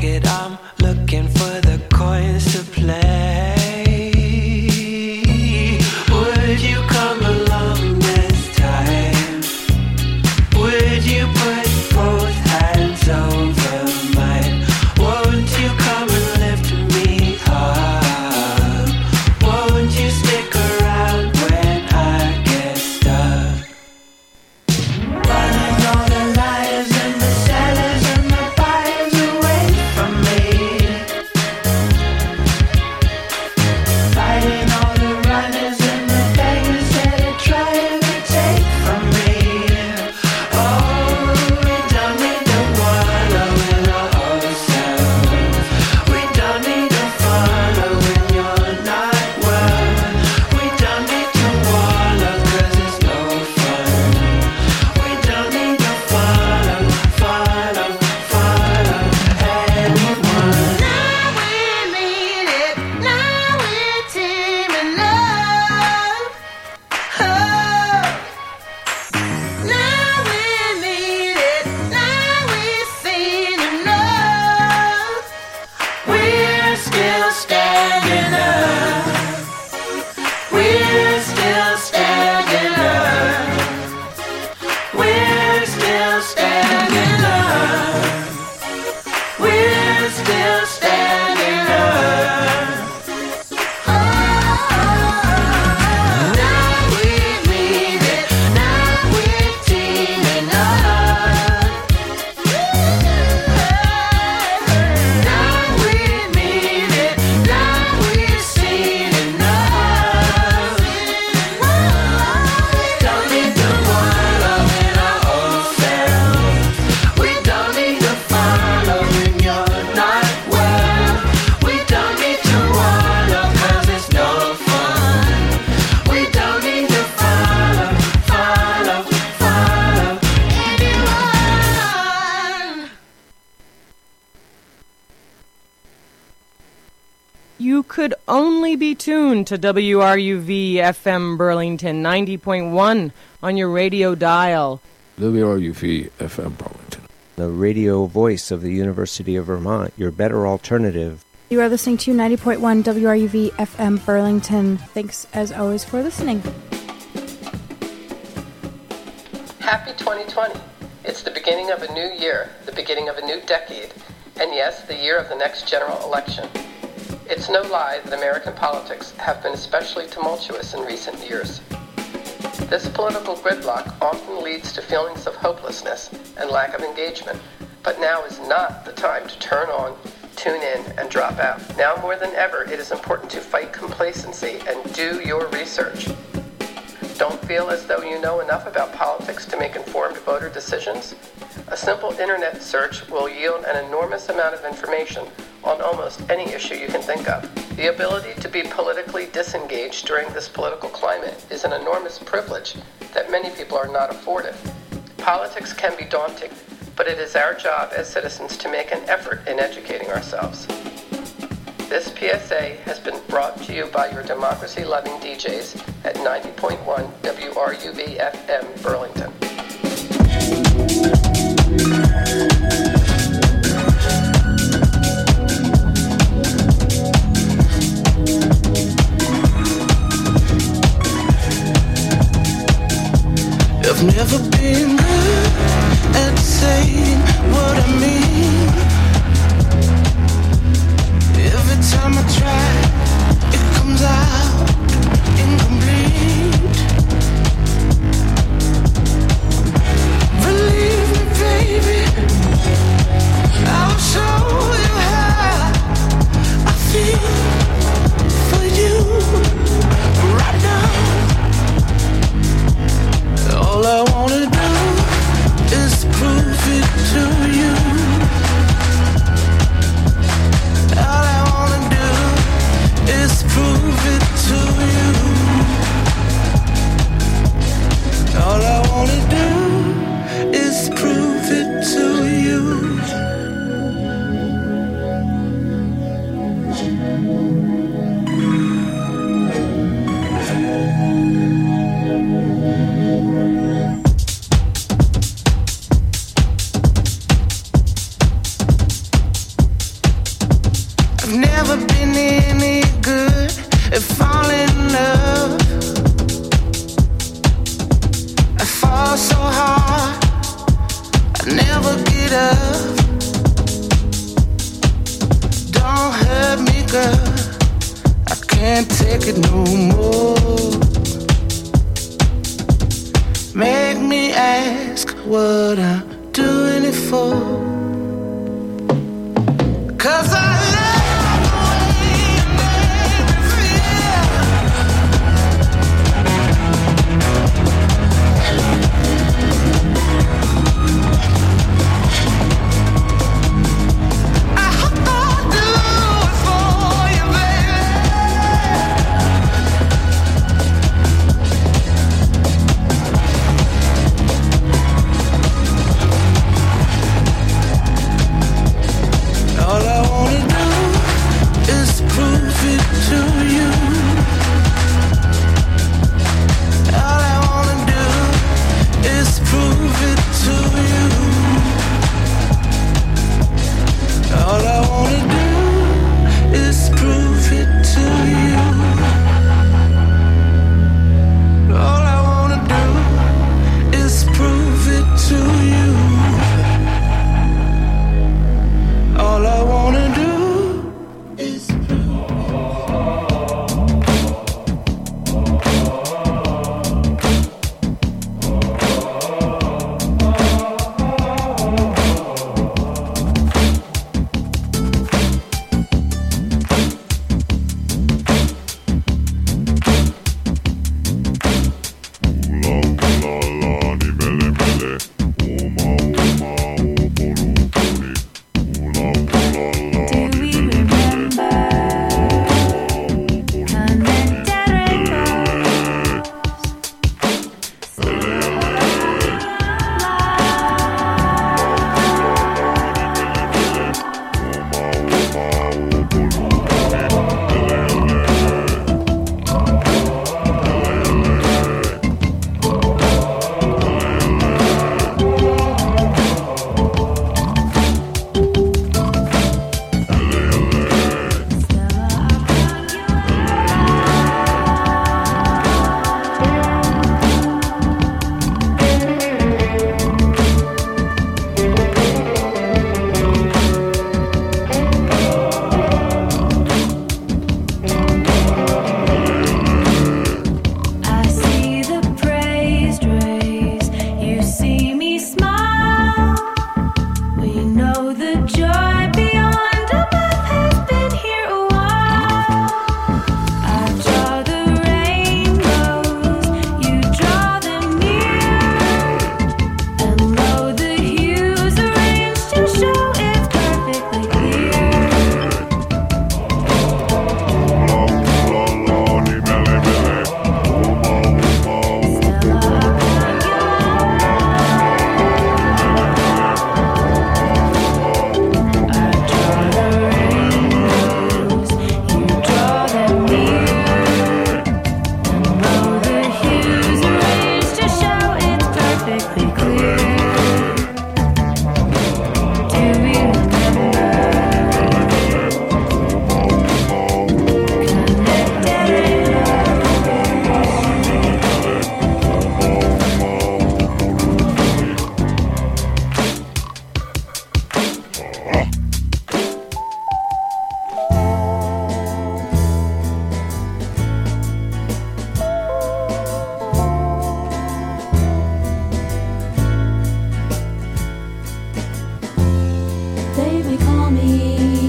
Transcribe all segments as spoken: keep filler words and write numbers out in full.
pocket, I'm looking for the coins to play. Would you come along this time? Would you put both hands over mine? Won't you come and lift me up? Won't you stick around when I get stuck? Running all the liars and the sellers and the buyers away from me. Fighting all the runners and the beggars that are trying to take from me. Oh, we don't need to wallow in our own selves. We don't need to follow when you're not well. We don't need to wallow 'cause it's no fun. We don't need to follow, follow, follow anyone. Now we need it, now we're teaming up. Oh. Now we need it, now we've seen enough. We're still standing up. We're still standing up. We're still standing up. We're still standing up. Now we mean it. Now we're teaming up. Now we mean it. Now we've seen enough. Don't need to wallow in our own selves. We don't need to follow when you're not well. We don't need to wallow 'cause it's no fun. We don't need to follow, follow, follow anyone. You could only be tuned to W R U V F M Burlington ninety point one on your radio dial. W R U V F M Burlington. The radio voice of the University of Vermont, your better alternative. You are listening to ninety point one W R U V F M Burlington. Thanks, as always, for listening. Happy twenty twenty. It's the beginning of a new year, the beginning of a new decade, and yes, the year of the next general election. It's no lie that American politics have been especially tumultuous in recent years. This political gridlock often leads to feelings of hopelessness and lack of engagement, but now is not the time to turn on, tune in, and drop out. Now more than ever, it is important to fight complacency and do your research. Don't feel as though you know enough about politics to make informed voter decisions? A simple internet search will yield an enormous amount of information on almost any issue you can think of. The ability to be politically disengaged during this political climate is an enormous privilege that many people are not afforded. Politics can be daunting, but it is our job as citizens to make an effort in educating ourselves. This P S A has been brought to you by your democracy-loving D Js at ninety point one W R U V F M Burlington. I've never been good at saying what I mean. Every time I try, it comes out incomplete. never been any good at falling in love. I fall so hard, I never get up. Don't hurt me, girl, I can't take it no more. Make me ask what I'm doing it for. 'Cause I love the way you make me feel. I hope I'll do it for you, baby. All I wanna do is prove it to you. All I wanna do is prove it to you. All I wanna do is prove it to you. All I wanna do is prove it to you. All I wanna do is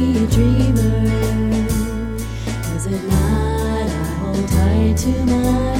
To my